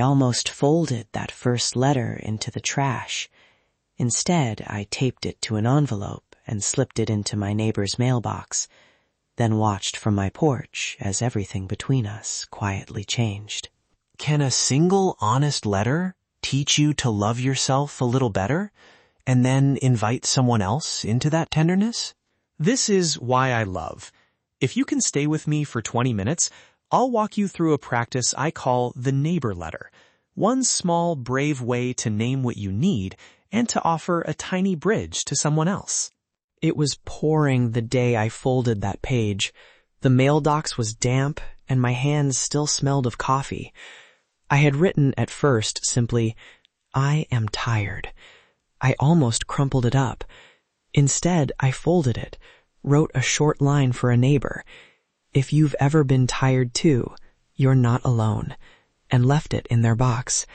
almost folded that first letter into the trash. Instead, I taped it to an envelope and slipped it into my neighbor's mailbox, then watched from my porch as everything between us quietly changed. Can a single honest letter teach you to love yourself a little better, and then invite someone else into that tenderness? This is why I love. If you can stay with me for 20 minutes, I'll walk you through a practice I call the neighbor letter. One small, brave way to name what you need and to offer a tiny bridge to someone else. It was pouring the day I folded that page. The mailbox was damp, and my hands still smelled of coffee. I had written at first simply, "I am tired." I almost crumpled it up. Instead, I folded it, wrote a short line for a neighbor. "If you've ever been tired too, you're not alone," and left it in their box.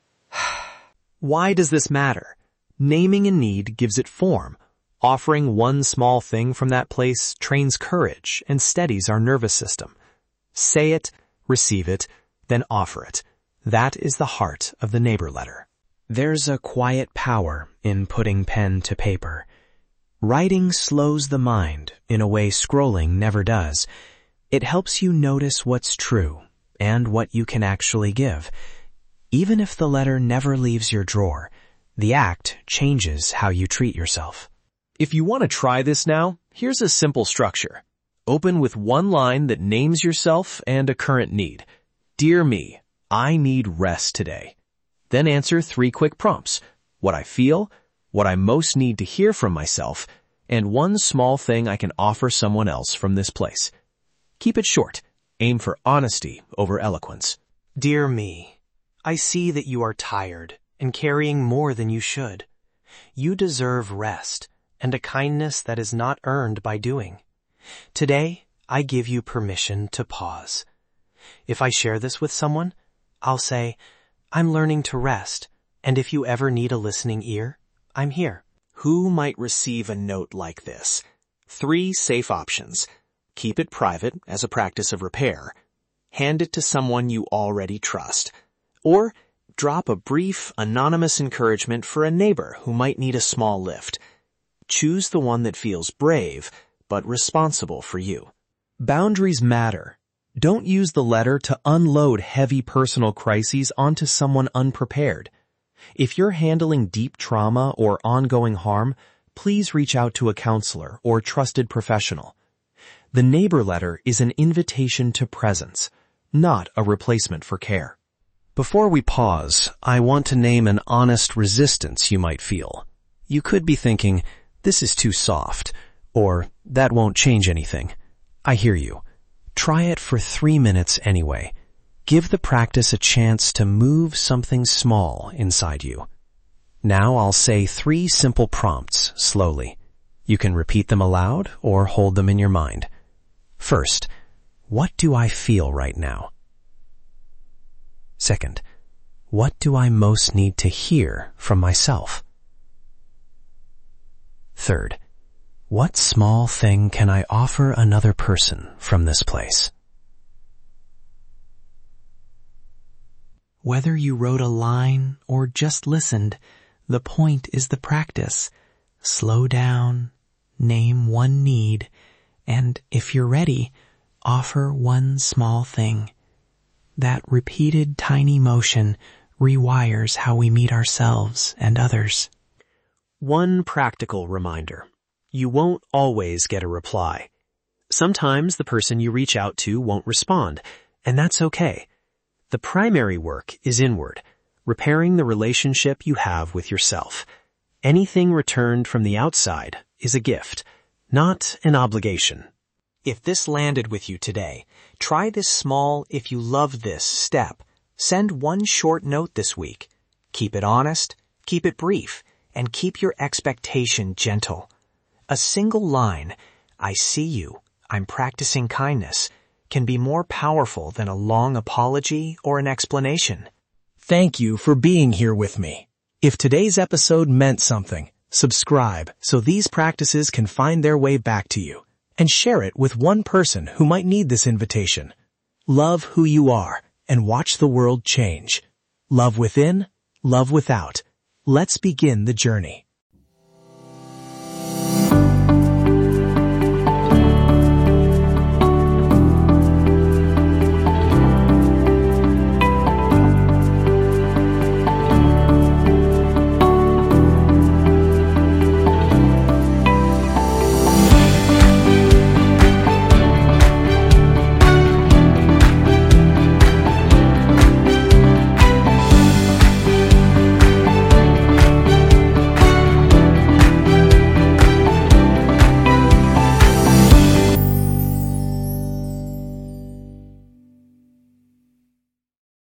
Why does this matter? Naming a need gives it form. Offering one small thing from that place trains courage and steadies our nervous system. Say it, receive it, then offer it. That is the heart of the neighbor letter. There's a quiet power in putting pen to paper. Writing slows the mind in a way scrolling never does. It helps you notice what's true and what you can actually give. Even if the letter never leaves your drawer, the act changes how you treat yourself. If you want to try this now, here's a simple structure. Open with one line that names yourself and a current need. Dear me, I need rest today. Then answer 3 quick prompts. What I feel, what I most need to hear from myself, and one small thing I can offer someone else from this place. Keep it short. Aim for honesty over eloquence. Dear me, I see that you are tired and carrying more than you should. You deserve rest and a kindness that is not earned by doing. Today, I give you permission to pause. If I share this with someone, I'll say, "I'm learning to rest, and if you ever need a listening ear, I'm here." Who might receive a note like this? 3 safe options. Keep it private as a practice of repair. Hand it to someone you already trust. Or drop a brief, anonymous encouragement for a neighbor who might need a small lift. Choose the one that feels brave, but responsible for you. Boundaries matter. Don't use the letter to unload heavy personal crises onto someone unprepared. If you're handling deep trauma or ongoing harm, please reach out to a counselor or trusted professional. The neighbor letter is an invitation to presence, not a replacement for care. Before we pause, I want to name an honest resistance you might feel. You could be thinking, "This is too soft," or "That won't change anything." I hear you. Try it for 3 minutes anyway. Give the practice a chance to move something small inside you. Now I'll say 3 simple prompts slowly. You can repeat them aloud or hold them in your mind. First, what do I feel right now? Second, what do I most need to hear from myself? Third, what small thing can I offer another person from this place? Whether you wrote a line or just listened, the point is the practice. Slow down, name one need, and if you're ready, offer one small thing. That repeated tiny motion rewires how we meet ourselves and others. One practical reminder. You won't always get a reply. Sometimes the person you reach out to won't respond, and that's okay. The primary work is inward, repairing the relationship you have with yourself. Anything returned from the outside is a gift, not an obligation. If this landed with you today, try this small "if you love this" step. Send one short note this week. Keep it honest, keep it brief, and keep your expectation gentle. A single line, "I see you, I'm practicing kindness," can be more powerful than a long apology or an explanation. Thank you for being here with me. If today's episode meant something, subscribe so these practices can find their way back to you, and share it with one person who might need this invitation. Love who you are and watch the world change. Love within, love without. Let's begin the journey.